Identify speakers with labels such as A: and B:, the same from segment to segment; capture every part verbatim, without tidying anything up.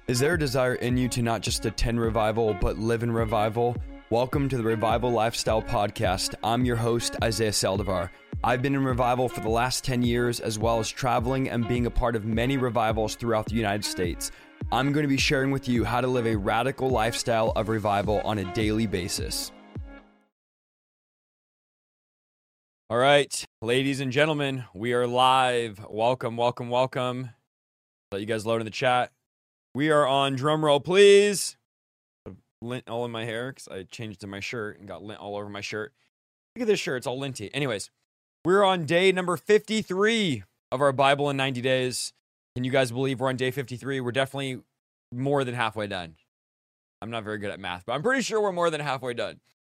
A: Is there a desire in you to not just attend revival, but live in revival? Welcome to the Revival Lifestyle Podcast. I'm your host, Isaiah Saldivar. I've been in revival for the last ten years, as well as traveling and being a part of many revivals throughout the United States. I'm going to be sharing with you how to live a radical lifestyle of revival on a daily basis. All right, ladies and gentlemen, we are live. Welcome, welcome, welcome. Let you guys load in the chat. We are on, drum roll, please. Lint all in my hair because I changed to my shirt and got lint all over my shirt. Look at this shirt, it's all linty. Anyways, we're on day number fifty-three of our Bible in ninety days. Can you guys believe we're on day fifty-three? We're definitely more than halfway done. I'm not very good at math, but I'm pretty sure we're more than halfway done.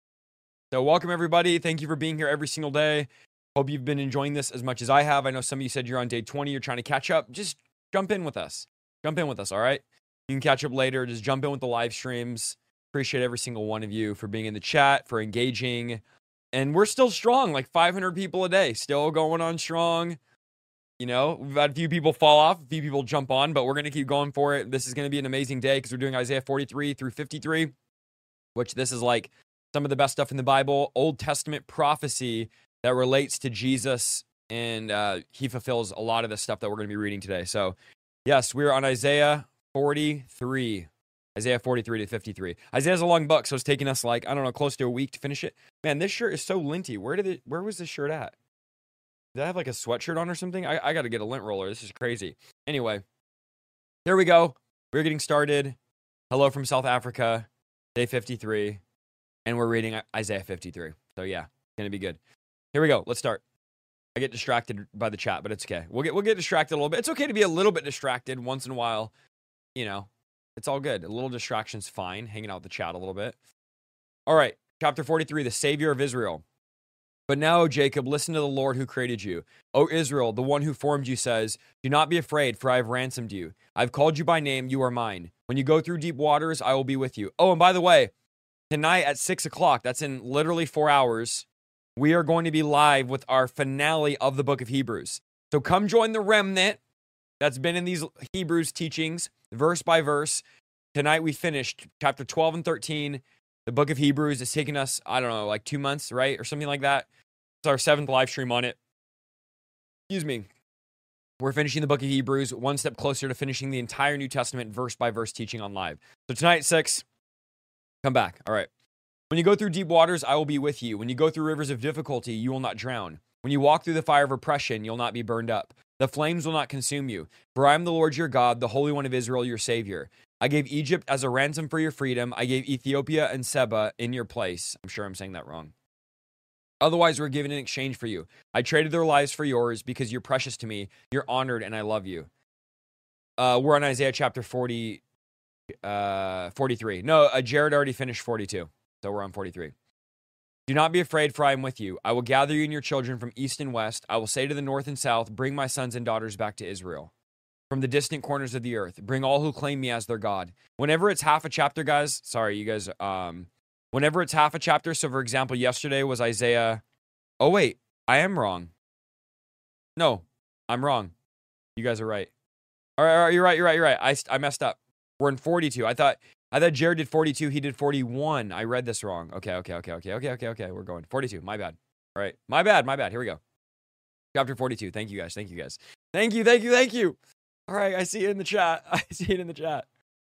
A: So welcome, everybody. Thank you for being here every single day. Hope you've been enjoying this as much as I have. I know some of you said you're on day twenty. You're trying to catch up. Just jump in with us. Jump in with us, all right? You can catch up later. Just jump in with the live streams. Appreciate every single one of you for being in the chat, for engaging. And we're still strong, like five hundred people a day. Still going on strong. You know, we've had a few people fall off, a few people jump on, but we're going to keep going for it. This is going to be an amazing day because we're doing Isaiah forty-three through fifty-three, which this is like some of the best stuff in the Bible, Old Testament prophecy that relates to Jesus, and uh, he fulfills a lot of the stuff that we're going to be reading today. So, yes, we're on Isaiah forty-three. Isaiah forty-three to fifty-three. Isaiah's a long book, so it's taking us like, I don't know, close to a week to finish it. Man, this shirt is so linty. Where did it, where was this shirt at? Did I have like a sweatshirt on or something? I, I got to get a lint roller. This is crazy. Anyway, there we go. We're getting started. Hello from South Africa, day fifty-three. And we're reading Isaiah fifty-three. So yeah, it's going to be good. Here we go. Let's start. I get distracted by the chat, but it's okay. We'll get, we'll get distracted a little bit. It's okay to be a little bit distracted once in a while. You know, it's all good. A little distraction's fine. Hanging out with the chat a little bit. All right. Chapter forty-three, the Savior of Israel. But now, O Jacob, listen to the Lord who created you. O Israel, the one who formed you says, do not be afraid, for I have ransomed you. I've called you by name. You are mine. When you go through deep waters, I will be with you. Oh, and by the way, tonight at six o'clock, that's in literally four hours, we are going to be live with our finale of the book of Hebrews. So come join the remnant that's been in these Hebrews teachings, verse by verse. Tonight we finished chapter twelve and thirteen. The book of Hebrews is taking us, I don't know, like two months, right? Or something like that. It's our seventh live stream on it. Excuse me. We're finishing the book of Hebrews, one step closer to finishing the entire New Testament verse by verse teaching on live. So tonight at six, come back. All right. When you go through deep waters, I will be with you. When you go through rivers of difficulty, you will not drown. When you walk through the fire of oppression, you'll not be burned up. The flames will not consume you. For I am the Lord your God, the Holy One of Israel, your Savior. I gave Egypt as a ransom for your freedom. I gave Ethiopia and Seba in your place. I'm sure I'm saying that wrong. Otherwise, we're given in exchange for you. I traded their lives for yours because you're precious to me. You're honored, and I love you. Uh, we're on Isaiah chapter forty, uh, forty-three. No, uh, Jared already finished forty-two. So we're on forty-three. Do not be afraid, for I am with you. I will gather you and your children from east and west. I will say to the north and south, bring my sons and daughters back to Israel. From the distant corners of the earth, bring all who claim me as their God. Whenever it's half a chapter, guys, sorry, you guys, um, whenever it's half a chapter, so for example, yesterday was Isaiah, oh wait, I am wrong. No, I'm wrong. You guys are right. All right, all right, you're right, you're right, you're right. I, I messed up. We're in forty-two. I thought, I thought Jared did forty-two, he did forty-one. I read this wrong. Okay, okay, okay, okay, okay, okay, okay, we're going. forty-two, my bad. All right, my bad, my bad, here we go. Chapter forty-two, thank you guys, thank you guys. Thank you, thank you, thank you. All right, I see it in the chat. I see it in the chat.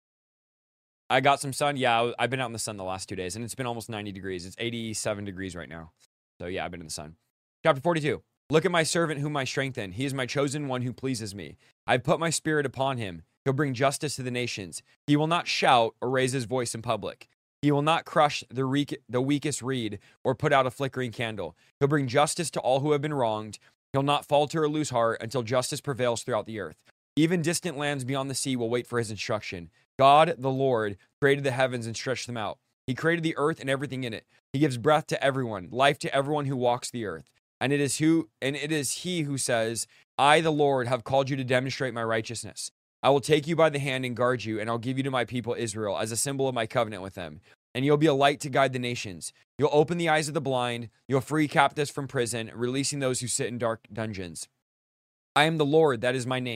A: I got some sun. Yeah, I've been out in the sun the last two days, and it's been almost ninety degrees. It's eighty-seven degrees right now. So yeah, I've been in the sun. Chapter forty-two. Look at my servant whom I strengthen. He is my chosen one who pleases me. I've put my spirit upon him. He'll bring justice to the nations. He will not shout or raise his voice in public. He will not crush the, re- the weakest reed or put out a flickering candle. He'll bring justice to all who have been wronged. He'll not falter or lose heart until justice prevails throughout the earth. Even distant lands beyond the sea will wait for his instruction. God, the Lord, created the heavens and stretched them out. He created the earth and everything in it. He gives breath to everyone, life to everyone who walks the earth. And it is who, and it is he who says, I, the Lord, have called you to demonstrate my righteousness. I will take you by the hand and guard you, and I'll give you to my people Israel as a symbol of my covenant with them. And you'll be a light to guide the nations. You'll open the eyes of the blind. You'll free captives from prison, releasing those who sit in dark dungeons. I am the Lord, that is my name.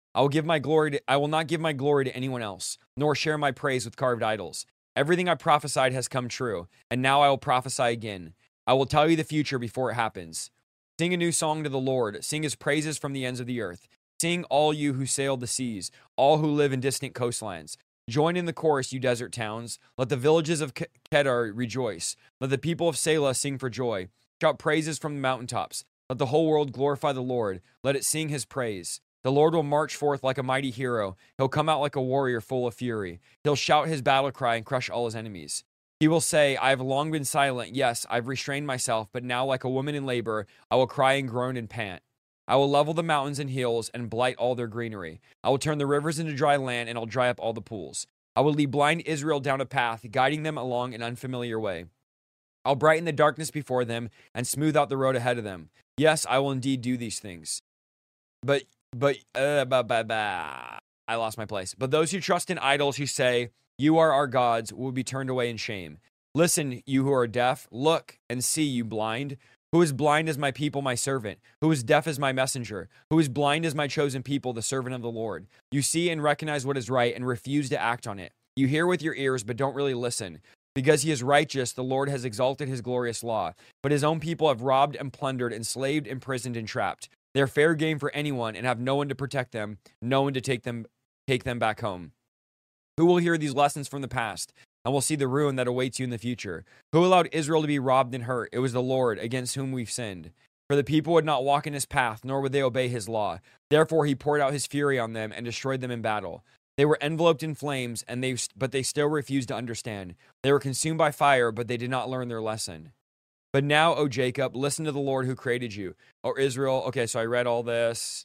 A: I will give my glory to, I will not give my glory to anyone else, nor share my praise with carved idols. Everything I prophesied has come true, and now I will prophesy again. I will tell you the future before it happens. Sing a new song to the Lord. Sing his praises from the ends of the earth. Sing, all you who sail the seas, all who live in distant coastlands. Join in the chorus, you desert towns. Let the villages of Kedar rejoice. Let the people of Selah sing for joy. Shout praises from the mountaintops. Let the whole world glorify the Lord. Let it sing his praise. The Lord will march forth like a mighty hero. He'll come out like a warrior full of fury. He'll shout his battle cry and crush all his enemies. He will say, I have long been silent. Yes, I've restrained myself, but now like a woman in labor, I will cry and groan and pant. I will level the mountains and hills and blight all their greenery. I will turn the rivers into dry land, and I'll dry up all the pools. I will lead blind Israel down a path, guiding them along an unfamiliar way. I'll brighten the darkness before them and smooth out the road ahead of them. Yes, I will indeed do these things. But, but, uh, bah, bah, bah. I lost my place. But those who trust in idols who say, you are our gods, will be turned away in shame. Listen, you who are deaf, look and see, you blind. Who is blind as my people, my servant? Who is deaf as my messenger? Who is blind as my chosen people, the servant of the Lord? You see and recognize what is right and refuse to act on it. You hear with your ears, but don't really listen. Because he is righteous, the Lord has exalted his glorious law. But his own people have robbed and plundered, enslaved, imprisoned, and trapped. They are fair game for anyone and have no one to protect them, no one to take them, take them back home. Who will hear these lessons from the past? And will see the ruin that awaits you in the future. Who allowed Israel to be robbed and hurt? It was the Lord, against whom we've sinned. For the people would not walk in his path, nor would they obey his law. Therefore he poured out his fury on them and destroyed them in battle. They were enveloped in flames, and they but they still refused to understand. They were consumed by fire, but they did not learn their lesson. But now, O Jacob, listen to the Lord who created you. O Israel, okay, so I read all this.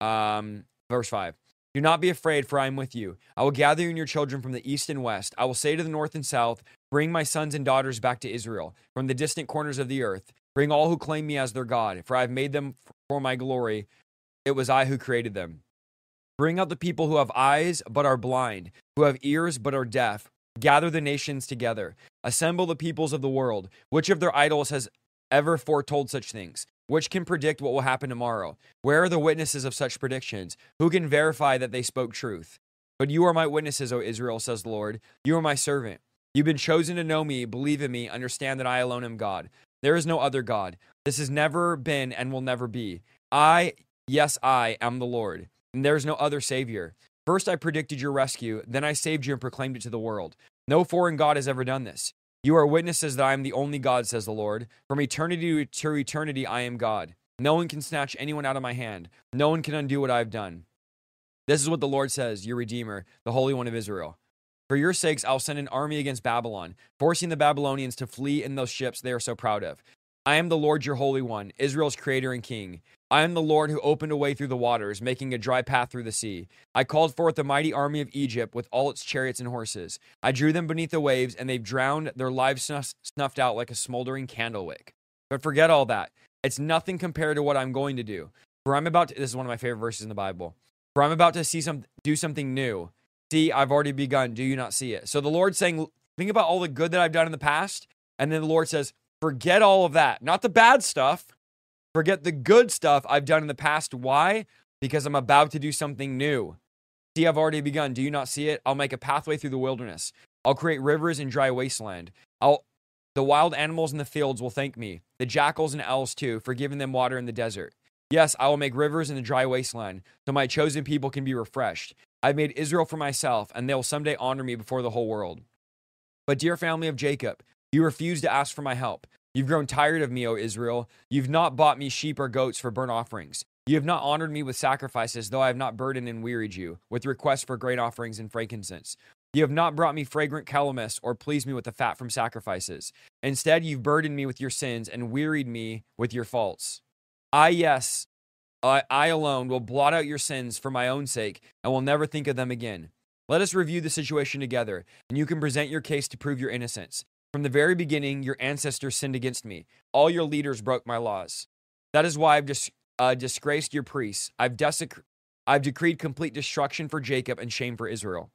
A: Um, verse five. Do not be afraid, for I am with you. I will gather you and your children from the east and west. I will say to the north and south, bring my sons and daughters back to Israel, from the distant corners of the earth. Bring all who claim me as their God, for I have made them for my glory. It was I who created them. Bring out the people who have eyes but are blind, who have ears but are deaf. Gather the nations together. Assemble the peoples of the world. Which of their idols has ever foretold such things? Which can predict what will happen tomorrow? Where are the witnesses of such predictions? Who can verify that they spoke truth? But you are my witnesses, O Israel, says the Lord. You are my servant. You've been chosen to know me, believe in me, understand that I alone am God. There is no other God. This has never been and will never be. I, yes, I am the Lord, and there is no other Savior. First I predicted your rescue, then I saved you and proclaimed it to the world. No foreign God has ever done this. You are witnesses that I am the only God, says the Lord. From eternity to eternity, I am God. No one can snatch anyone out of my hand. No one can undo what I have done. This is what the Lord says, your Redeemer, the Holy One of Israel. For your sakes, I'll send an army against Babylon, forcing the Babylonians to flee in those ships they are so proud of. I am the Lord, your Holy One, Israel's Creator and King. I am the Lord who opened a way through the waters, making a dry path through the sea. I called forth the mighty army of Egypt with all its chariots and horses. I drew them beneath the waves, and they've drowned, their lives snuff- snuffed out like a smoldering candle wick. But forget all that. It's nothing compared to what I'm going to do. For I'm about to, this is one of my favorite verses in the Bible. For I'm about to see some, do something new. See, I've already begun. Do you not see it? So the Lord's saying, think about all the good that I've done in the past. And then the Lord says, forget all of that. Not the bad stuff. Forget the good stuff I've done in the past. Why? Because I'm about to do something new. See, I've already begun. Do you not see it? I'll make a pathway through the wilderness. I'll create rivers in dry wasteland. I'll, the wild animals in the fields will thank me. The jackals and owls too, for giving them water in the desert. Yes, I will make rivers in the dry wasteland, so my chosen people can be refreshed. I've made Israel for myself, and they will someday honor me before the whole world. But dear family of Jacob, you refuse to ask for my help. You've grown tired of me, O Israel. You've not bought me sheep or goats for burnt offerings. You have not honored me with sacrifices, though I have not burdened and wearied you, with requests for grain offerings and frankincense. You have not brought me fragrant calamus or pleased me with the fat from sacrifices. Instead, you've burdened me with your sins and wearied me with your faults. I, yes, I, I alone will blot out your sins for my own sake and will never think of them again. Let us review the situation together, and you can present your case to prove your innocence. From the very beginning, your ancestors sinned against me. All your leaders broke my laws. That is why I've dis- uh, disgraced your priests. I've, desec- I've decreed complete destruction for Jacob and shame for Israel.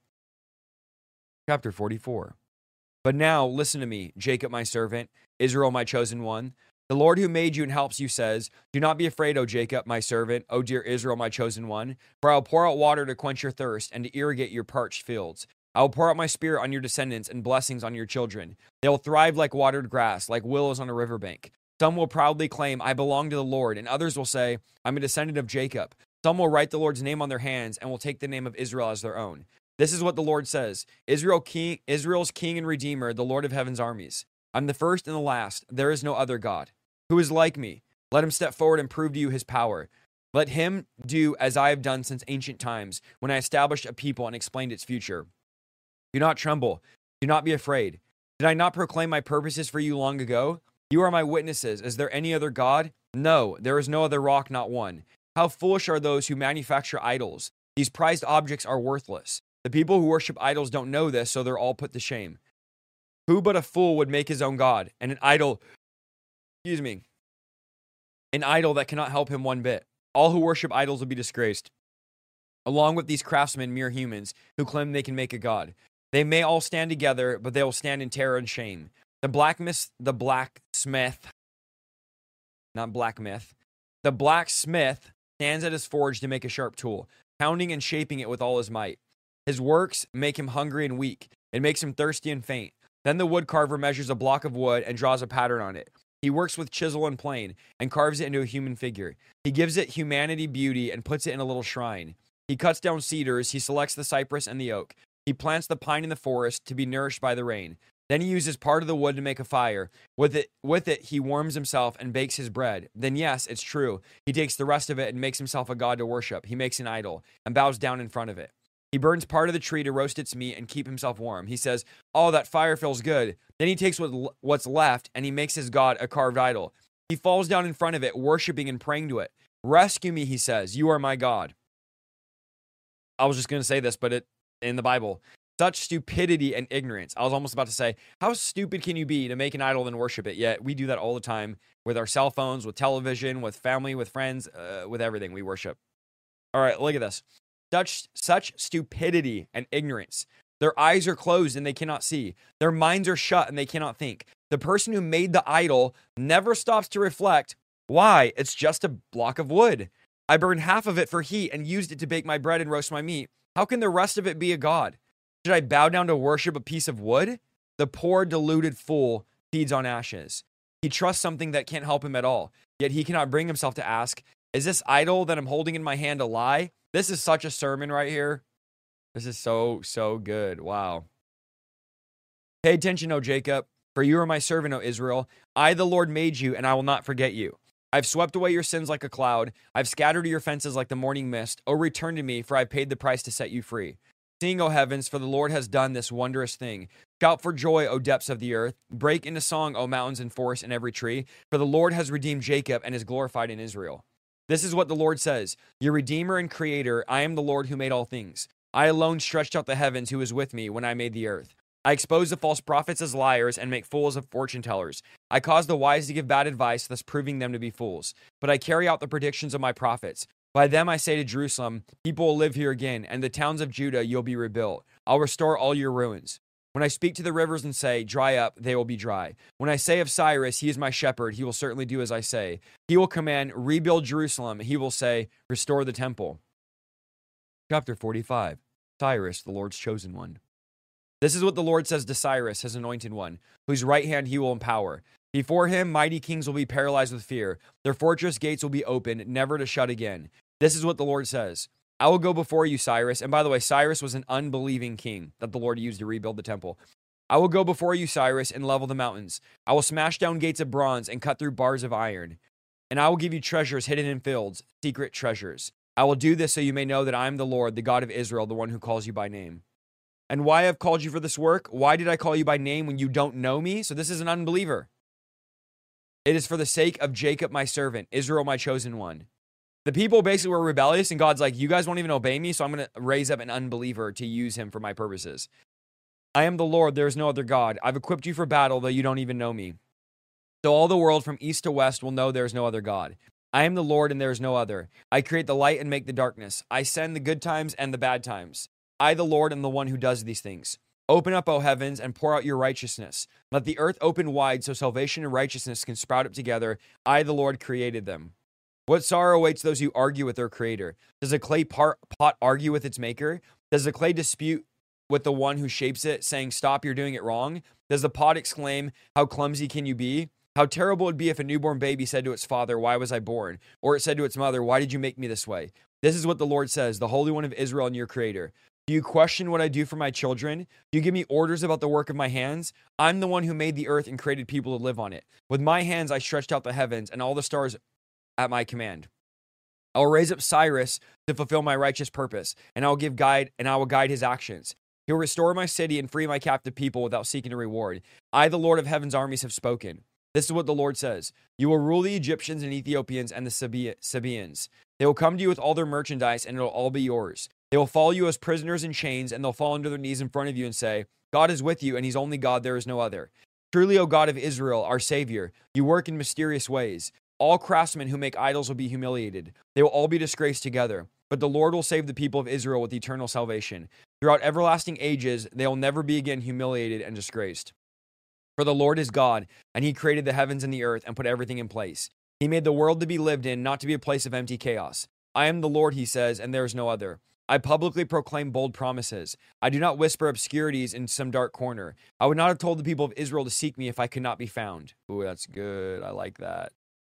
A: Chapter forty-four. But now, listen to me, Jacob my servant, Israel my chosen one. The Lord who made you and helps you says, do not be afraid, O Jacob, my servant, O dear Israel, my chosen one, for I will pour out water to quench your thirst and to irrigate your parched fields. I will pour out my spirit on your descendants and blessings on your children. They will thrive like watered grass, like willows on a riverbank. Some will proudly claim, I belong to the Lord, and others will say, I'm a descendant of Jacob. Some will write the Lord's name on their hands and will take the name of Israel as their own. This is what the Lord says, Israel king, Israel's king and redeemer, the Lord of heaven's armies. I'm the first and the last. There is no other God. Who is like me? Let him step forward and prove to you his power. Let him do as I have done since ancient times, when I established a people and explained its future. Do not tremble. Do not be afraid. Did I not proclaim my purposes for you long ago? You are my witnesses. Is there any other God? No, there is no other rock, not one. How foolish are those who manufacture idols. These prized objects are worthless. The people who worship idols don't know this, so they're all put to shame. Who but a fool would make his own God, and an idol, excuse me, an idol that cannot help him one bit? All who worship idols will be disgraced, along with these craftsmen, mere humans, who claim they can make a god. They may all stand together, but they will stand in terror and shame. The blacksmith, the blacksmith, not black myth, the blacksmith stands at his forge to make a sharp tool, pounding and shaping it with all his might. His works make him hungry and weak. It makes him thirsty and faint. Then the woodcarver measures a block of wood and draws a pattern on it. He works with chisel and plane and carves it into a human figure. He gives it humanity, beauty, and puts it in a little shrine. He cuts down cedars. He selects the cypress and the oak. He plants the pine in the forest to be nourished by the rain. Then he uses part of the wood to make a fire. With it, with it, he warms himself and bakes his bread. Then, yes, it's true. He takes the rest of it and makes himself a god to worship. He makes an idol and bows down in front of it. He burns part of the tree to roast its meat and keep himself warm. He says, oh, that fire feels good. Then he takes what, what's left and he makes his god a carved idol. He falls down in front of it, worshiping and praying to it. Rescue me, he says. You are my God. I was just going to say this, but it in the Bible. Such stupidity and ignorance. I was almost about to say, how stupid can you be to make an idol and worship it? Yet we do that all the time with our cell phones, with television, with family, with friends, uh, with everything we worship. All right, look at this. Such, such stupidity and ignorance. Their eyes are closed and they cannot see. Their minds are shut and they cannot think. The person who made the idol never stops to reflect, why? It's just a block of wood. I burned half of it for heat and used it to bake my bread and roast my meat. How can the rest of it be a god? Should I bow down to worship a piece of wood? The poor, deluded fool feeds on ashes. He trusts something that can't help him at all. Yet he cannot bring himself to ask, is this idol that I'm holding in my hand a lie? This is such a sermon right here. This is so, so good. Wow. Pay attention, O Jacob, for you are my servant, O Israel. I, the Lord, made you, and I will not forget you. I've swept away your sins like a cloud. I've scattered your offenses like the morning mist. O return to me, for I paid the price to set you free. Sing, O heavens, for the Lord has done this wondrous thing. Shout for joy, O depths of the earth. Break into song, O mountains and forests and every tree. For the Lord has redeemed Jacob and is glorified in Israel. This is what the Lord says, your Redeemer and Creator. I am the Lord who made all things. I alone stretched out the heavens, who was with me when I made the earth. I expose the false prophets as liars and make fools of fortune tellers. I cause the wise to give bad advice, thus proving them to be fools. But I carry out the predictions of my prophets. By them I say to Jerusalem, people will live here again, and the towns of Judah you'll be rebuilt. I'll restore all your ruins. When I speak to the rivers and say, dry up, they will be dry. When I say of Cyrus, he is my shepherd, he will certainly do as I say. He will command, rebuild Jerusalem. He will say, restore the temple. Chapter forty-five. Cyrus, the Lord's chosen one. This is what the Lord says to Cyrus, his anointed one, whose right hand he will empower. Before him, mighty kings will be paralyzed with fear. Their fortress gates will be opened, never to shut again. This is what the Lord says. I will go before you, Cyrus. And by the way, Cyrus was an unbelieving king that the Lord used to rebuild the temple. I will go before you, Cyrus, and level the mountains. I will smash down gates of bronze and cut through bars of iron. And I will give you treasures hidden in fields, secret treasures. I will do this so you may know that I am the Lord, the God of Israel, the one who calls you by name. And why I've called you for this work? Why did I call you by name when you don't know me? So this is an unbeliever. It is for the sake of Jacob, my servant, Israel, my chosen one. The people basically were rebellious, and God's like, you guys won't even obey me, so I'm going to raise up an unbeliever to use him for my purposes. I am the Lord, there is no other God. I've equipped you for battle, though you don't even know me. So all the world from east to west will know there is no other God. I am the Lord, and there is no other. I create the light and make the darkness. I send the good times and the bad times. I, the Lord, am the one who does these things. Open up, O heavens, and pour out your righteousness. Let the earth open wide so salvation and righteousness can sprout up together. I, the Lord, created them. What sorrow awaits those who argue with their creator? Does a clay pot argue with its maker? Does the clay dispute with the one who shapes it, saying, stop, you're doing it wrong? Does the pot exclaim, how clumsy can you be? How terrible it would be if a newborn baby said to its father, why was I born? Or it said to its mother, why did you make me this way? This is what the Lord says, the Holy One of Israel and your creator. Do you question what I do for my children? Do you give me orders about the work of my hands? I'm the one who made the earth and created people to live on it. With my hands I stretched out the heavens and all the stars at my command. I will raise up Cyrus to fulfill my righteous purpose, and I will give guide and I will guide his actions. He will restore my city and free my captive people without seeking a reward. I, the Lord of heaven's armies, have spoken. This is what the Lord says. You will rule the Egyptians and Ethiopians and the Sabaeans. They will come to you with all their merchandise, and it will all be yours. They will follow you as prisoners in chains, and they'll fall on their knees in front of you and say, God is with you, and he's only God, there is no other. Truly, O God of Israel, our Savior, you work in mysterious ways. All craftsmen who make idols will be humiliated. They will all be disgraced together. But the Lord will save the people of Israel with eternal salvation. Throughout everlasting ages, they will never be again humiliated and disgraced. For the Lord is God, and he created the heavens and the earth and put everything in place. He made the world to be lived in, not to be a place of empty chaos. I am the Lord, he says, and there is no other. I publicly proclaim bold promises. I do not whisper obscurities in some dark corner. I would not have told the people of Israel to seek me if I could not be found. Ooh, that's good. I like that.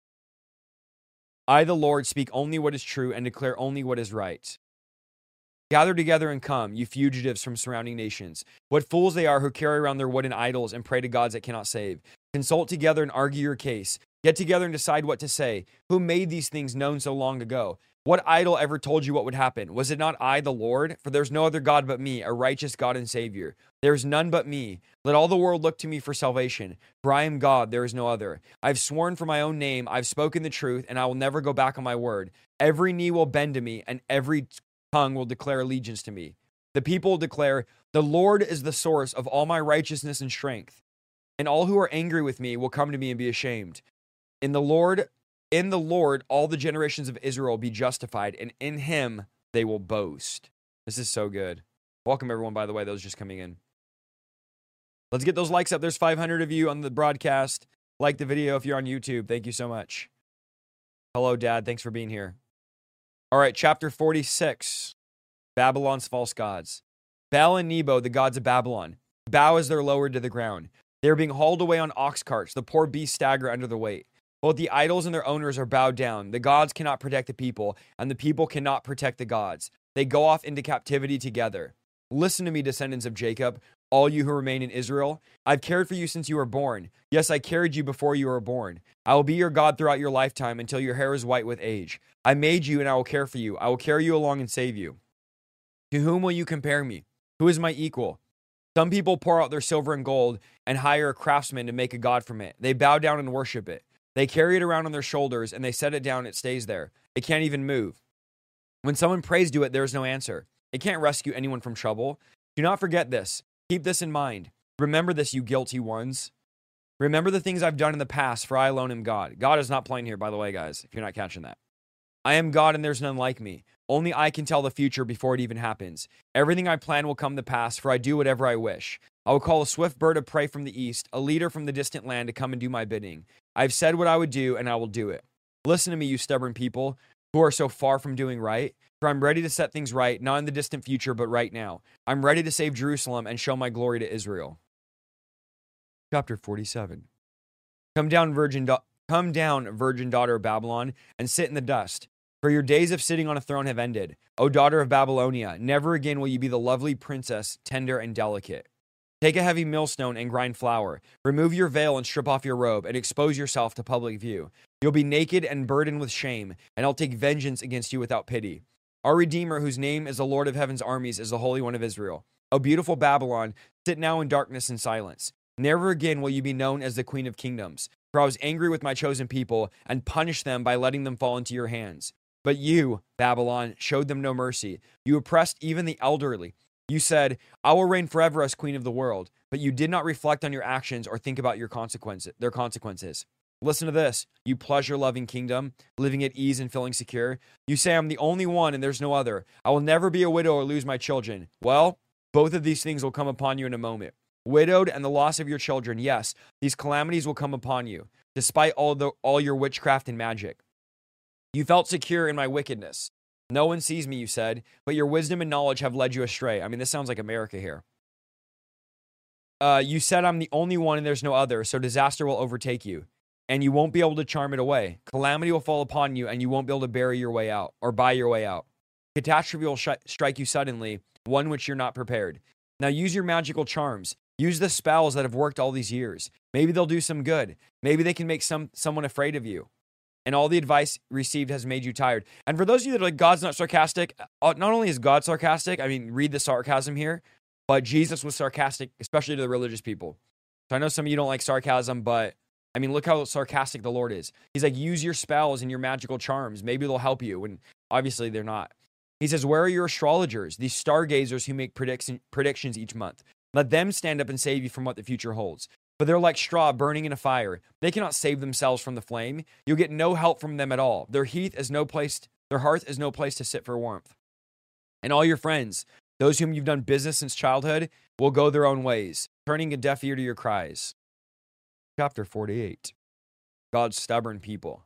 A: I, the Lord, speak only what is true and declare only what is right. Gather together and come, you fugitives from surrounding nations. What fools they are who carry around their wooden idols and pray to gods that cannot save. Consult together and argue your case. Get together and decide what to say. Who made these things known so long ago? What idol ever told you what would happen? Was it not I, the Lord? For there's no other God but me, a righteous God and Savior. There is none but me. Let all the world look to me for salvation. For I am God, there is no other. I've sworn for my own name, I've spoken the truth, and I will never go back on my word. Every knee will bend to me, and every tongue will declare allegiance to me. The people will declare, the Lord is the source of all my righteousness and strength. And all who are angry with me will come to me and be ashamed. In the Lord, in the Lord, all the generations of Israel will be justified, and in him they will boast. This is so good. Welcome, everyone, by the way, those just coming in. Let's get those likes up. There's five hundred of you on the broadcast. Like the video if you're on YouTube. Thank you so much. Hello, Dad. Thanks for being here. All right, chapter forty-six. Babylon's false gods. Baal and Nebo, the gods of Babylon, bow as they're lowered to the ground. They are being hauled away on ox carts. The poor beasts stagger under the weight. Both the idols and their owners are bowed down. The gods cannot protect the people, and the people cannot protect the gods. They go off into captivity together. Listen to me, descendants of Jacob, all you who remain in Israel. I've cared for you since you were born. Yes, I carried you before you were born. I will be your God throughout your lifetime until your hair is white with age. I made you, and I will care for you. I will carry you along and save you. To whom will you compare me? Who is my equal? Some people pour out their silver and gold and hire a craftsman to make a god from it. They bow down and worship it. They carry it around on their shoulders, and they set it down, it stays there. It can't even move. When someone prays to it, there is no answer. It can't rescue anyone from trouble. Do not forget this. Keep this in mind. Remember this, you guilty ones. Remember the things I've done in the past, for I alone am God. God is not playing here, by the way, guys, if you're not catching that. I am God, and there's none like me. Only I can tell the future before it even happens. Everything I plan will come to pass, for I do whatever I wish. I will call a swift bird of prey from the east, a leader from the distant land to come and do my bidding. I've said what I would do, and I will do it. Listen to me, you stubborn people who are so far from doing right. For I'm ready to set things right, not in the distant future, but right now. I'm ready to save Jerusalem and show my glory to Israel. Chapter forty-seven. Come down, virgin, da- come down, virgin daughter of Babylon, and sit in the dust. For your days of sitting on a throne have ended. O daughter of Babylonia, never again will you be the lovely princess, tender and delicate. Take a heavy millstone and grind flour. Remove your veil and strip off your robe, and expose yourself to public view. You'll be naked and burdened with shame, and I'll take vengeance against you without pity. Our Redeemer, whose name is the Lord of Heaven's armies, is the Holy One of Israel. O beautiful Babylon, sit now in darkness and silence. Never again will you be known as the Queen of Kingdoms, for I was angry with my chosen people and punished them by letting them fall into your hands. But you, Babylon, showed them no mercy. You oppressed even the elderly. You said, I will reign forever as queen of the world, but you did not reflect on your actions or think about your consequences, their consequences. Listen to this, you pleasure-loving kingdom, living at ease and feeling secure. You say, I'm the only one and there's no other. I will never be a widow or lose my children. Well, Both of these things will come upon you in a moment. Widowed and the loss of your children, yes, these calamities will come upon you, despite all the all your witchcraft and magic. You felt secure in my wickedness. No one sees me, you said, but your wisdom and knowledge have led you astray. I mean, this sounds like America here. Uh, you said I'm the only one and there's no other, so disaster will overtake you, and you won't be able to charm it away. Calamity will fall upon you, and you won't be able to bury your way out or buy your way out. Catastrophe will sh- strike you suddenly, one which you're not prepared. Now use your magical charms. Use the spells that have worked all these years. Maybe they'll do some good. Maybe they can make some someone afraid of you. And all the advice received has made you tired. And for those of you that are like, God's not sarcastic, not only is God sarcastic, I mean, read the sarcasm here, but Jesus was sarcastic, especially to the religious people. So I know some of you don't like sarcasm, but I mean, look how sarcastic the Lord is. He's like, use your spells and your magical charms. Maybe they'll help you. And obviously they're not. He says, where are your astrologers, these stargazers who make prediction, predictions each month? Let them stand up and save you from what the future holds. But they're like straw burning in a fire. They cannot save themselves from the flame. You'll get no help from them at all. Their heath is no place, their hearth is no place to sit for warmth. And all your friends, those whom you've done business since childhood, will go their own ways, turning a deaf ear to your cries. Chapter forty-eight. God's stubborn people.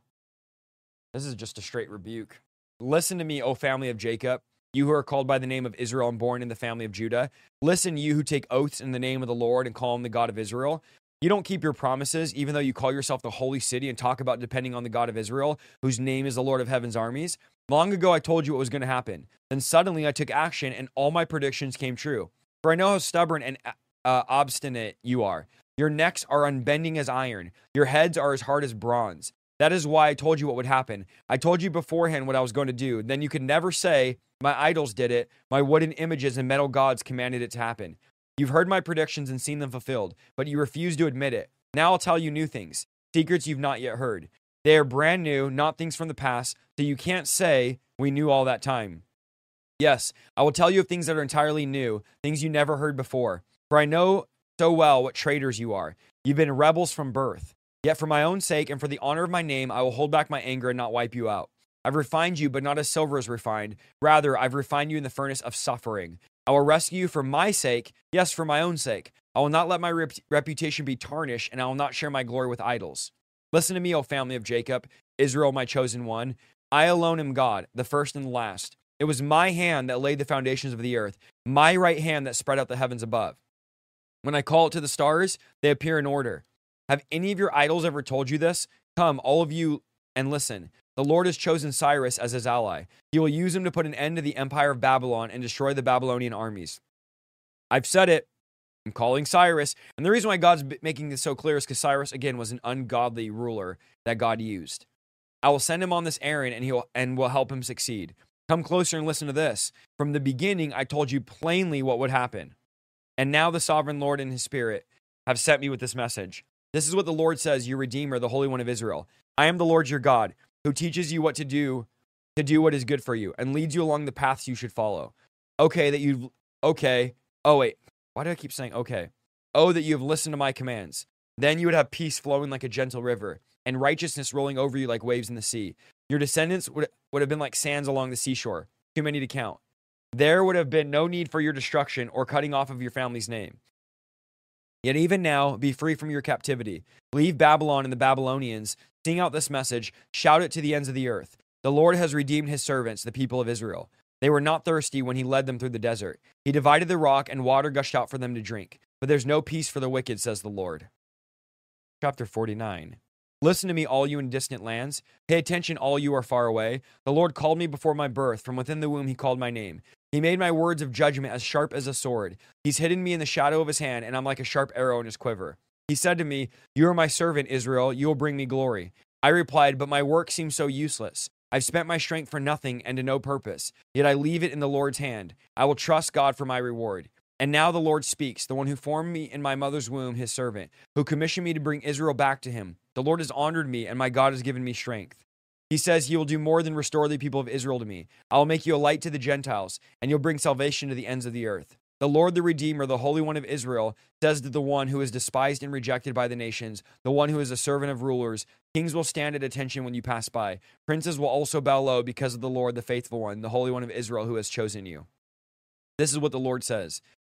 A: This is just a straight rebuke. Listen to me, O family of Jacob, you who are called by the name of Israel and born in the family of Judah. Listen, you who take oaths in the name of the Lord and call him the God of Israel. You don't keep your promises, even though you call yourself the holy city and talk about depending on the God of Israel, whose name is the Lord of heaven's armies. Long ago, I told you what was going to happen. Then suddenly I took action and all my predictions came true. For I know how stubborn and uh, obstinate you are. Your necks are unbending as iron. Your heads are as hard as bronze. That is why I told you what would happen. I told you beforehand what I was going to do. Then you could never say, my idols did it. My wooden images and metal gods commanded it to happen. You've heard my predictions and seen them fulfilled, but you refuse to admit it. Now I'll tell you new things, secrets you've not yet heard. They are brand new, not things from the past, so you can't say we knew all that time. Yes, I will tell you of things that are entirely new, things you never heard before. For I know so well what traitors you are. You've been rebels from birth. Yet for my own sake and for the honor of my name, I will hold back my anger and not wipe you out. I've refined you, but not as silver is refined. Rather, I've refined you in the furnace of suffering. I will rescue you for my sake, yes, for my own sake. I will not let my rep- reputation be tarnished, and I will not share my glory with idols. Listen to me, O family of Jacob, Israel, my chosen one. I alone am God, the first and the last. It was my hand that laid the foundations of the earth, my right hand that spread out the heavens above. When I call it to the stars, they appear in order. Have any of your idols ever told you this? Come, all of you, and listen. The Lord has chosen Cyrus as his ally. He will use him to put an end to the empire of Babylon and destroy the Babylonian armies. I've said it. I'm calling Cyrus. And the reason why God's making this so clear is because Cyrus, again, was an ungodly ruler that God used. I will send him on this errand, and he will, and will help him succeed. Come closer and listen to this. From the beginning, I told you plainly what would happen. And now the sovereign Lord and his Spirit have sent me with this message. This is what the Lord says, your Redeemer, the Holy One of Israel. I am the Lord your God, who teaches you what to do, to do what is good for you, and leads you along the paths you should follow. Okay, that you've, okay, oh wait, why do I keep saying okay? Oh, that you have listened to my commands. Then you would have peace flowing like a gentle river, and righteousness rolling over you like waves in the sea. Your descendants would, would have been like sands along the seashore, too many to count. There would have been no need for your destruction or cutting off of your family's name. Yet even now, be free from your captivity. Leave Babylon and the Babylonians. Sing out this message. Shout it to the ends of the earth. The Lord has redeemed his servants, the people of Israel. They were not thirsty when he led them through the desert. He divided the rock and water gushed out for them to drink. But there's no peace for the wicked, says the Lord. Chapter forty-nine. Listen to me, all you in distant lands. Pay attention, all you are far away. The Lord called me before my birth. From within the womb he called my name. He made my words of judgment as sharp as a sword. He's hidden me in the shadow of his hand, and I'm like a sharp arrow in his quiver. He said to me, you are my servant, Israel. You will bring me glory. I replied, but my work seems so useless. I've spent my strength for nothing and to no purpose. Yet I leave it in the Lord's hand. I will trust God for my reward. And now the Lord speaks, the one who formed me in my mother's womb, his servant, who commissioned me to bring Israel back to him. The Lord has honored me, and my God has given me strength. He says he will do more than restore the people of Israel to me. I will make you a light to the Gentiles, and you'll bring salvation to the ends of the earth. The Lord, the Redeemer, the Holy One of Israel, says to the one who is despised and rejected by the nations, the one who is a servant of rulers, kings will stand at attention when you pass by. Princes will also bow low because of the Lord, the faithful one, the Holy One of Israel, who has chosen you. This is what the Lord says.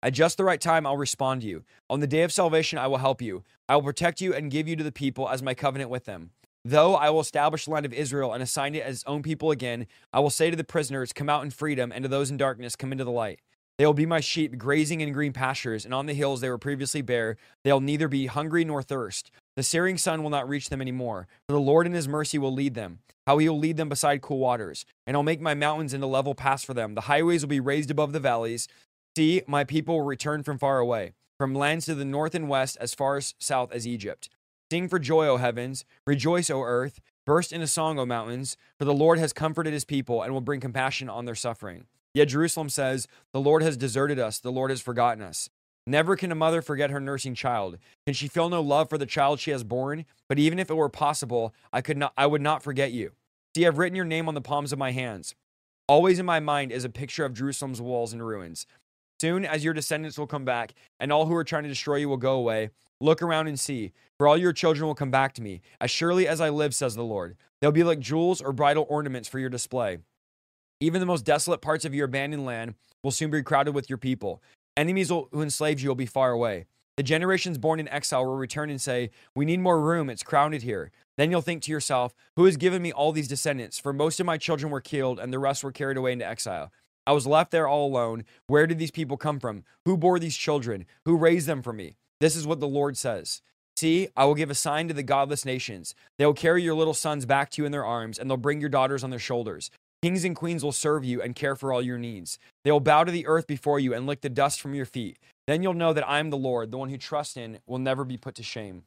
A: At just the right time, I'll respond to you. On the day of salvation, I will help you. I will protect you and give you to the people as my covenant with them. Though I will establish the land of Israel and assign it as its own people again, I will say to the prisoners, come out in freedom, and to those in darkness, come into the light. They will be my sheep, grazing in green pastures, and on the hills they were previously bare. They'll neither be hungry nor thirst. The searing sun will not reach them anymore, for the Lord in his mercy will lead them. How he will lead them beside cool waters. And I'll make my mountains into level paths for them. The highways will be raised above the valleys. See, my people will return from far away, from lands to the north and west, as far as south as Egypt. Sing for joy, O heavens. Rejoice, O earth. Burst into song, O mountains. For the Lord has comforted his people and will bring compassion on their suffering. Yet Jerusalem says, the Lord has deserted us. The Lord has forgotten us. Never can a mother forget her nursing child. Can she feel no love for the child she has borne? But even if it were possible, I could not, I would not forget you. See, I've written your name on the palms of my hands. Always in my mind is a picture of Jerusalem's walls and ruins. Soon as your descendants will come back, and all who are trying to destroy you will go away, look around and see, for all your children will come back to me. As surely as I live, says the Lord. They'll be like jewels or bridal ornaments for your display. Even the most desolate parts of your abandoned land will soon be crowded with your people. Enemies who enslaved you will be far away. The generations born in exile will return and say, we need more room, it's crowded here. Then you'll think to yourself, who has given me all these descendants? For most of my children were killed, and the rest were carried away into exile. I was left there all alone. Where did these people come from? Who bore these children? Who raised them for me? This is what the Lord says. See, I will give a sign to the godless nations. They will carry your little sons back to you in their arms, and they'll bring your daughters on their shoulders. Kings and queens will serve you and care for all your needs. They will bow to the earth before you and lick the dust from your feet. Then you'll know that I am the Lord. The one who trusts in will never be put to shame.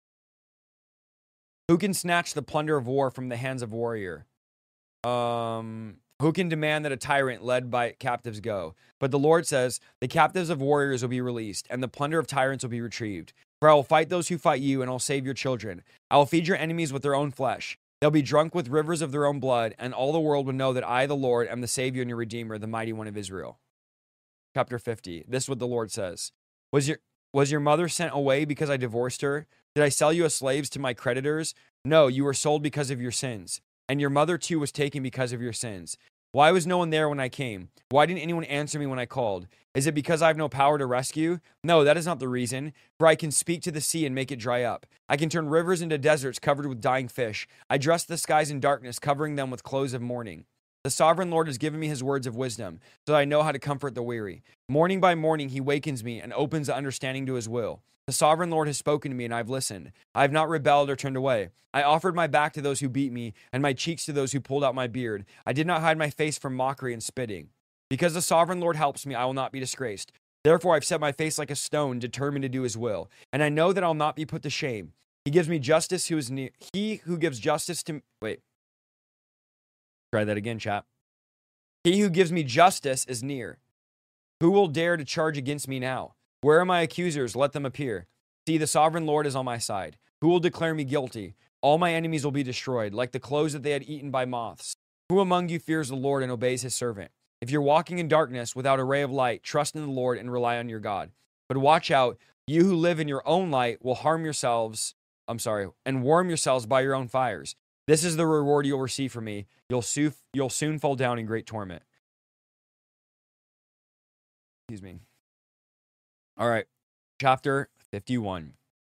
A: Who can snatch the plunder of war from the hands of warrior? Um, who can demand that a tyrant led by captives go? But the Lord says, the captives of warriors will be released, and the plunder of tyrants will be retrieved. For I will fight those who fight you, and I'll save your children. I will feed your enemies with their own flesh. They'll be drunk with rivers of their own blood, and all the world will know that I, the Lord, am the Savior and your Redeemer, the Mighty One of Israel. Chapter fifty. This is what the Lord says. Was your, was your mother sent away because I divorced her? Did I sell you as slaves to my creditors? No, you were sold because of your sins. And your mother too was taken because of your sins. Why was no one there when I came? Why didn't anyone answer me when I called? Is it because I have no power to rescue? No, that is not the reason. For I can speak to the sea and make it dry up. I can turn rivers into deserts covered with dying fish. I dress the skies in darkness, covering them with clothes of mourning. The sovereign Lord has given me his words of wisdom, so that I know how to comfort the weary. Morning by morning he wakens me and opens the understanding to his will. The sovereign Lord has spoken to me, and I've listened. I have not rebelled or turned away. I offered my back to those who beat me, and my cheeks to those who pulled out my beard. I did not hide my face from mockery and spitting. Because the sovereign Lord helps me, I will not be disgraced. Therefore I've set my face like a stone, determined to do his will. And I know that I'll not be put to shame. He gives me justice who is near. He who gives justice to... Wait. Try that again, chap. He who gives me justice is near. Who will dare to charge against me now? Where are my accusers? Let them appear. See, the sovereign Lord is on my side. Who will declare me guilty? All my enemies will be destroyed, like the clothes that they had eaten by moths. Who among you fears the Lord and obeys his servant? If you're walking in darkness without a ray of light, trust in the Lord and rely on your God. But watch out, you who live in your own light will harm yourselves, I'm sorry, and warm yourselves by your own fires. This is the reward you'll receive from me. You'll, soon, you'll soon fall down in great torment. Excuse me. All right, chapter fifty-one.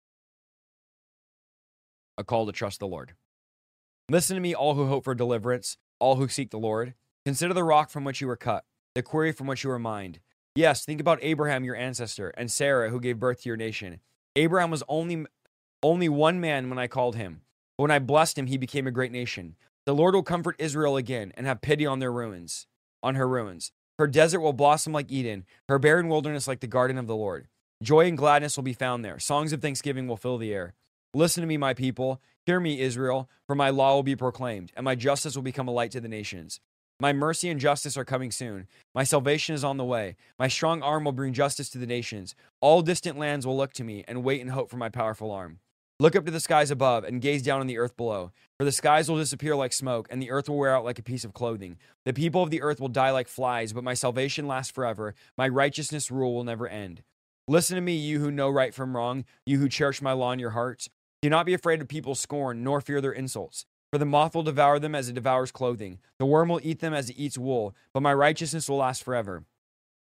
A: A call to trust the Lord. Listen to me, all who hope for deliverance, all who seek the Lord. Consider the rock from which you were cut, the quarry from which you were mined. Yes, think about Abraham, your ancestor, and Sarah, who gave birth to your nation. Abraham was only, only one man when I called him. But when I blessed him, he became a great nation. The Lord will comfort Israel again and have pity on their ruins, on her ruins. Her desert will blossom like Eden, her barren wilderness like the garden of the Lord. Joy and gladness will be found there. Songs of thanksgiving will fill the air. Listen to me, my people. Hear me, Israel, for my law will be proclaimed, and my justice will become a light to the nations. My mercy and justice are coming soon. My salvation is on the way. My strong arm will bring justice to the nations. All distant lands will look to me and wait in hope for my powerful arm. Look up to the skies above and gaze down on the earth below. For the skies will disappear like smoke, and the earth will wear out like a piece of clothing. The people of the earth will die like flies, but my salvation lasts forever. My righteousness rule will never end. Listen to me, you who know right from wrong, you who cherish my law in your hearts. Do not be afraid of people's scorn, nor fear their insults. For the moth will devour them as it devours clothing. The worm will eat them as it eats wool, but my righteousness will last forever.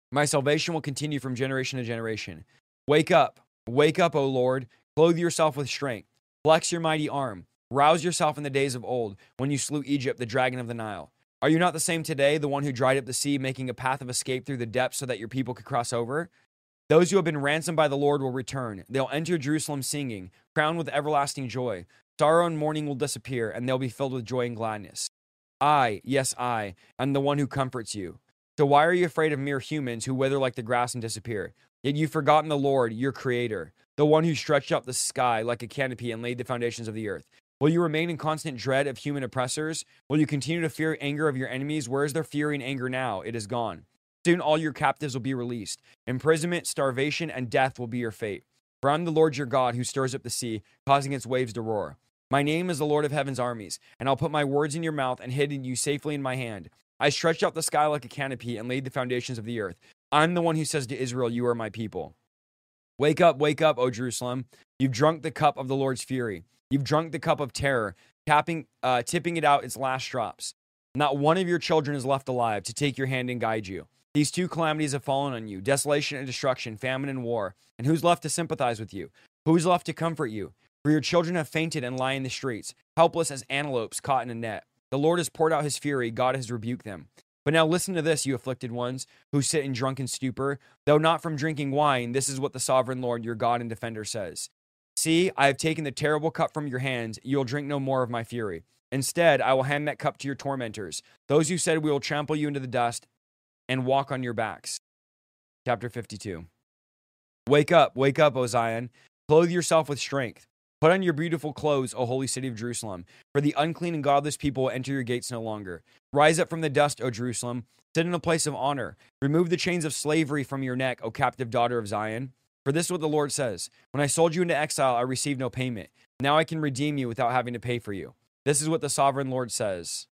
A: My salvation will continue from generation to generation. Wake up, wake up, O Lord. Clothe yourself with strength. Flex your mighty arm. Rouse yourself in the days of old, when you slew Egypt, the dragon of the Nile. Are you not the same today, the one who dried up the sea, making a path of escape through the depths so that your people could cross over? Those who have been ransomed by the Lord will return. They'll enter Jerusalem singing, crowned with everlasting joy. Sorrow and mourning will disappear, and they'll be filled with joy and gladness. I, yes, I, am the one who comforts you. So why are you afraid of mere humans who wither like the grass and disappear? Yet you've forgotten the Lord, your creator, the one who stretched up the sky like a canopy and laid the foundations of the earth. Will you remain in constant dread of human oppressors? Will you continue to fear anger of your enemies? Where is their fury and anger now? It is gone. Soon all your captives will be released. Imprisonment, starvation, and death will be your fate. For I'm the Lord your God who stirs up the sea, causing its waves to roar. My name is the Lord of heaven's armies, and I'll put my words in your mouth and hidden you safely in my hand. I stretched out the sky like a canopy and laid the foundations of the earth. I'm the one who says to Israel, you are my people. Wake up, wake up, O Jerusalem. You've drunk the cup of the Lord's fury. You've drunk the cup of terror, tapping, uh, tipping it out its last drops. Not one of your children is left alive to take your hand and guide you. These two calamities have fallen on you, desolation and destruction, famine and war. And who's left to sympathize with you? Who's left to comfort you? For your children have fainted and lie in the streets, helpless as antelopes caught in a net. The Lord has poured out his fury, God has rebuked them. But now listen to this, you afflicted ones, who sit in drunken stupor. Though not from drinking wine, this is what the sovereign Lord, your God and defender, says. See, I have taken the terrible cup from your hands. You will drink no more of my fury. Instead, I will hand that cup to your tormentors, those who said we will trample you into the dust and walk on your backs. Chapter fifty-two. Wake up, wake up, O Zion. Clothe yourself with strength. Put on your beautiful clothes, O holy city of Jerusalem, for the unclean and godless people will enter your gates no longer. Rise up from the dust, O Jerusalem. Sit in a place of honor. Remove the chains of slavery from your neck, O captive daughter of Zion. For this is what the Lord says. When I sold you into exile, I received no payment. Now I can redeem you without having to pay for you. This is what the sovereign Lord says.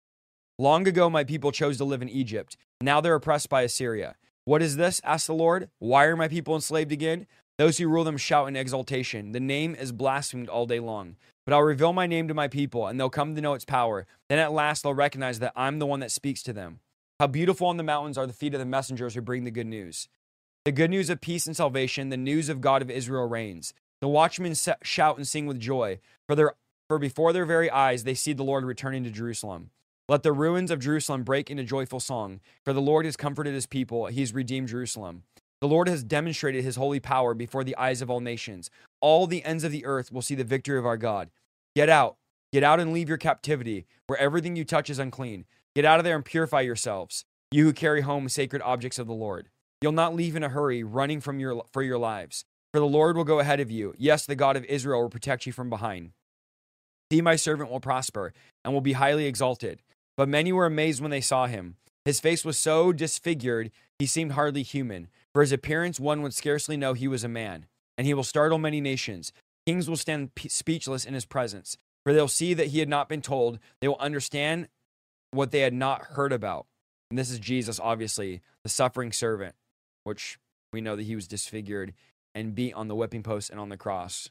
A: Long ago, my people chose to live in Egypt. Now they're oppressed by Assyria. What is this? Asked the Lord. Why are my people enslaved again? Those who rule them shout in exultation. The name is blasphemed all day long. But I'll reveal my name to my people, and they'll come to know its power. Then at last they'll recognize that I'm the one that speaks to them. How beautiful on the mountains are the feet of the messengers who bring the good news. The good news of peace and salvation, the news of God of Israel reigns. The watchmen shout and sing with joy, for, their, for before their very eyes they see the Lord returning to Jerusalem. Let the ruins of Jerusalem break into joyful song, for the Lord has comforted his people, he's redeemed Jerusalem. The Lord has demonstrated his holy power before the eyes of all nations. All the ends of the earth will see the victory of our God. Get out, get out and leave your captivity, where everything you touch is unclean. Get out of there and purify yourselves, you who carry home sacred objects of the Lord. You'll not leave in a hurry, running from your for your lives. For the Lord will go ahead of you. Yes, the God of Israel will protect you from behind. See, my servant will prosper and will be highly exalted. But many were amazed when they saw him. His face was so disfigured, he seemed hardly human. For his appearance, one would scarcely know he was a man. And he will startle many nations. Kings will stand p- speechless in his presence. For they'll see that he had not been told. They will understand what they had not heard about. And this is Jesus, obviously, the suffering servant, which we know that he was disfigured and beat on the whipping post and on the cross.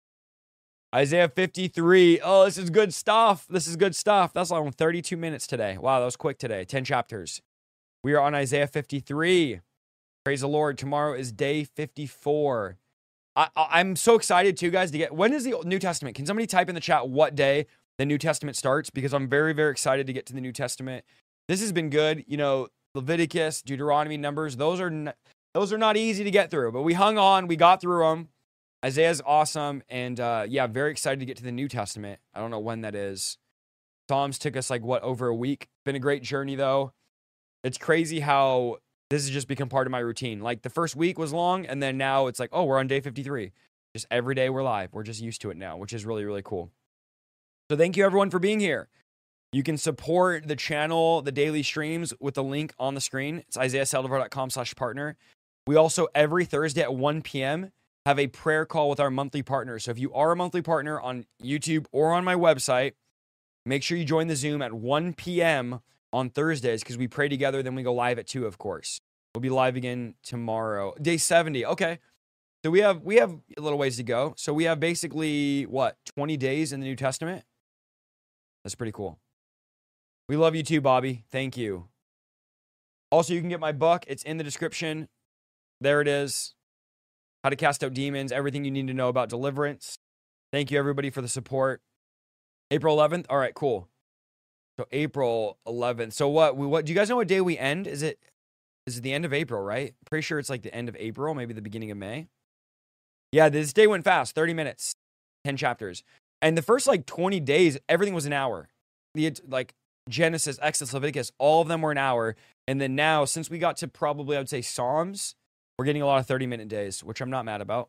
A: Isaiah fifty-three. Oh, this is good stuff. This is good stuff. That's on thirty-two minutes today. Wow, that was quick today. ten chapters. We are on Isaiah fifty-three. Praise the Lord. Tomorrow is day fifty-four. I, I, I'm so excited too, guys, to get... When is the New Testament? Can somebody type in the chat what day the New Testament starts? Because I'm very, very excited to get to the New Testament. This has been good. You know, Leviticus, Deuteronomy, Numbers, those are, n- those are not easy to get through. But we hung on. We got through them. Isaiah's awesome. And uh, yeah, very excited to get to the New Testament. I don't know when that is. Psalms took us like, what, over a week? Been a great journey, though. It's crazy how this has just become part of my routine. Like the first week was long, and then now it's like, oh, we're on day fifty-three. Just every day we're live. We're just used to it now, which is really, really cool. So thank you, everyone, for being here. You can support the channel, the daily streams, with the link on the screen. It's isaiah saldivar dot com slash partner. We also, every Thursday at one p.m., have a prayer call with our monthly partners. So if you are a monthly partner on YouTube or on my website, make sure you join the Zoom at one p.m. on Thursdays, because we pray together, then we go live at two, of course. We'll be live again tomorrow. Day seventy. Okay. So we have we have a little ways to go. So we have basically, what, twenty days in the New Testament? That's pretty cool. We love you too, Bobby. Thank you. Also, you can get my book. It's in the description. There it is. How to Cast Out Demons, everything you need to know about deliverance. Thank you, everybody, for the support. April eleventh? All right, cool. So April eleventh. So what, we, what, do you guys know what day we end? Is it, is it the end of April, right? Pretty sure it's like the end of April, maybe the beginning of May. Yeah, this day went fast, thirty minutes, ten chapters. And the first like twenty days, everything was an hour. The like Genesis, Exodus, Leviticus, all of them were an hour. And then now, since we got to probably, I would say Psalms, we're getting a lot of thirty minute days, which I'm not mad about.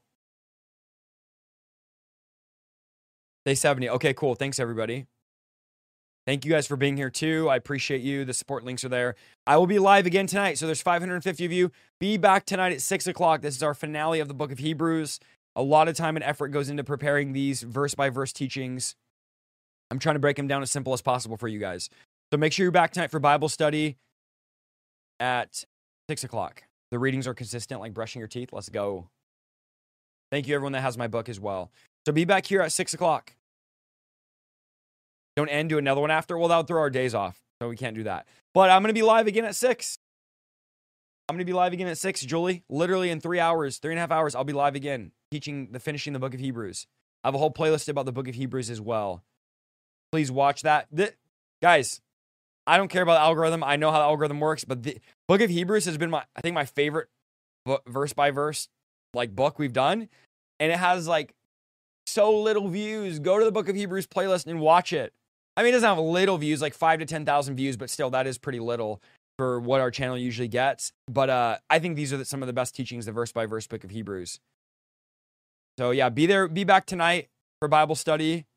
A: Day seventy. Okay, cool. Thanks, everybody. Thank you guys for being here too. I appreciate you. The support links are there. I will be live again tonight. So there's five hundred fifty of you. Be back tonight at six o'clock. This is our finale of the book of Hebrews. A lot of time and effort goes into preparing these verse by verse teachings. I'm trying to break them down as simple as possible for you guys. So make sure you're back tonight for Bible study at six o'clock. The readings are consistent, like brushing your teeth. Let's go. Thank you, everyone that has my book as well. So be back here at six o'clock. Don't end, do another one after. Well, that would throw our days off, so we can't do that. But I'm going to be live again at six. I'm going to be live again at six, Julie. Literally in three hours, three and a half hours, I'll be live again, teaching the finishing the book of Hebrews. I have a whole playlist about the book of Hebrews as well. Please watch that. The, guys, I don't care about the algorithm. I know how the algorithm works, but the book of Hebrews has been my, I think, my favorite book, verse by verse, like book we've done. And it has like so little views. Go to the book of Hebrews playlist and watch it. I mean, it doesn't have little views, like five to ten thousand views, but still, that is pretty little for what our channel usually gets. But uh, I think these are the, some of the best teachings, the verse by verse book of Hebrews. So yeah, be there, be back tonight for Bible study.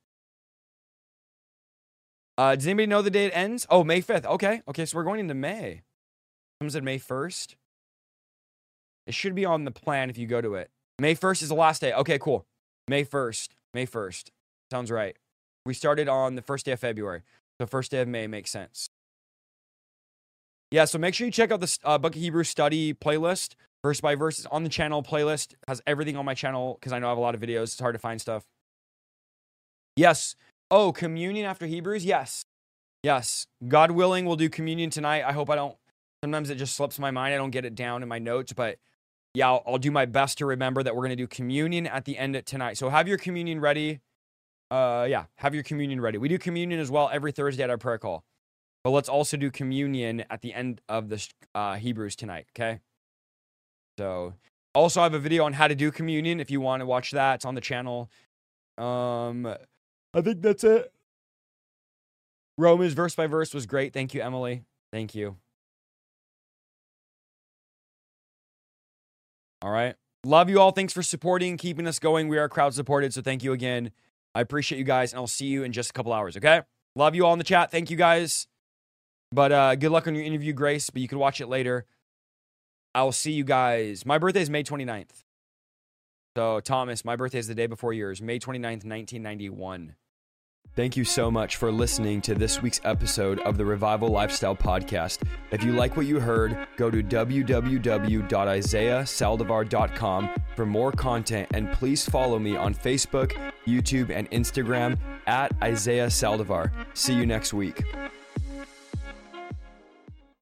A: Uh, does anybody know the day it ends? Oh, May fifth. Okay. Okay. So we're going into May. Comes in May first. It should be on the plan if you go to it. May first is the last day. Okay, cool. May first. May first. Sounds right. We started on the first day of February. The first day of May makes sense. Yeah, so make sure you check out the uh, Book of Hebrews study playlist. Verse by verse is on the channel playlist. Has everything on my channel because I know I have a lot of videos. It's hard to find stuff. Yes. Oh, communion after Hebrews? Yes. Yes. God willing, we'll do communion tonight. I hope I don't. Sometimes it just slips my mind. I don't get it down in my notes. But yeah, I'll, I'll do my best to remember that we're going to do communion at the end of tonight. So have your communion ready. Uh, yeah, have your communion ready. We do communion as well every Thursday at our prayer call. But let's also do communion at the end of the uh, Hebrews tonight, okay? So, also I have a video on how to do communion if you want to watch that. It's on the channel. Um, I think that's it. Romans verse by verse was great. Thank you, Emily. Thank you. All right. Love you all. Thanks for supporting, keeping us going. We are crowd supported, so thank you again. I appreciate you guys, and I'll see you in just a couple hours, okay? Love you all in the chat. Thank you, guys. But uh, good luck on your interview, Grace, but you can watch it later. I will see you guys. My birthday is May twenty-ninth. So, Thomas, my birthday is the day before yours, May twenty-ninth, nineteen ninety-one. Thank you so much for listening to this week's episode of the Revival Lifestyle Podcast. If you like what you heard, go to w w w dot isaiah saldivar dot com for more content, and please follow me on Facebook, YouTube, and Instagram at Isaiah Saldivar. See you next week.